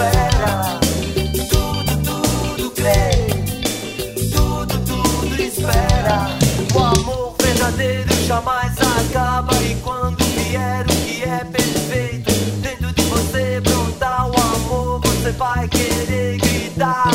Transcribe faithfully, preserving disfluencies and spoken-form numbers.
espera. Tudo, tudo crê. Tudo, tudo espera. O amor verdadeiro jamais acaba. E quando vier o que é perfeito dentro de você brotar o amor, você vai querer gritar.